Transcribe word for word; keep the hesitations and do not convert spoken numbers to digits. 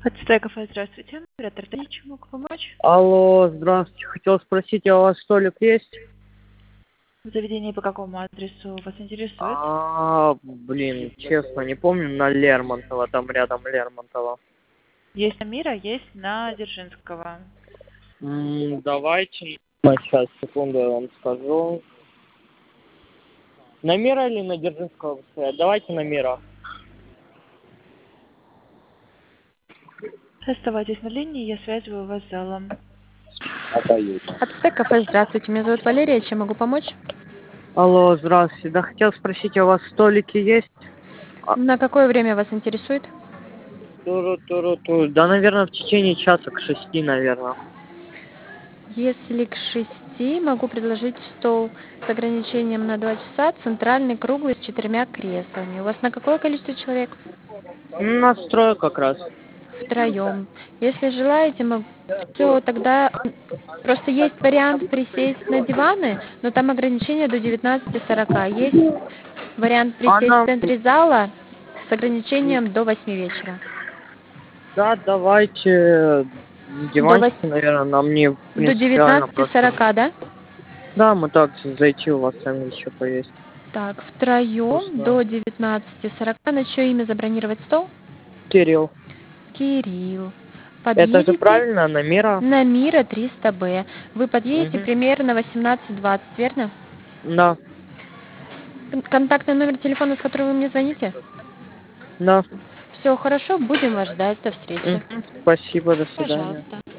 Ацтек кафе, здравствуйте. Оператор Т, чем могу помочь? Алло, здравствуйте. Хотел спросить, а у вас столик есть? В заведении по какому адресу вас интересует? А, блин, честно, не помню, на Лермонтова, там рядом Лермонтова. Есть на Мира, есть на Дзержинского. М, давайте, сейчас, секунду, я вам скажу. На Мира или на Дзержинского вы стоят? Давайте на Мира. Оставайтесь на линии, я связываю вас с залом. Ацтек кафе, здравствуйте. Меня зовут Валерия. Чем могу помочь? Алло, здравствуйте. Да, хотел спросить, а у вас столики есть? А, На какое время вас интересует? туру-туру-туру. Да, наверное, в течение часа к шести, наверное. Если к шести, могу предложить стол с ограничением на два часа, центральный, круглый, с четырьмя креслами. У вас на какое количество человек? Настрою как раз. Втроем. Если желаете, могу... Все, тогда просто есть вариант присесть на диваны, но там ограничение до девятнадцати сорока. Есть вариант присесть в Она... центре зала с ограничением до восьми вечера. Да, давайте До, вос... диванчики, наверное, нам не до принципиально девятнадцати просто. сорока, да? Да, мы так зайти у вас сэндвич еще поесть. Так, втроем Вкусно. до девятнадцати сорока. На чье имя забронировать стол? Кирилл. Кирилл. Это же Подъедете правильно, на Мира? на Мира триста Б. Вы подъедете Угу. примерно восемнадцать двадцать, верно? Да, Кон- Контактный номер телефона, с которого вы мне звоните? да. Все хорошо, будем вас ждать. До встречи. Угу. Спасибо, до свидания. Пожалуйста.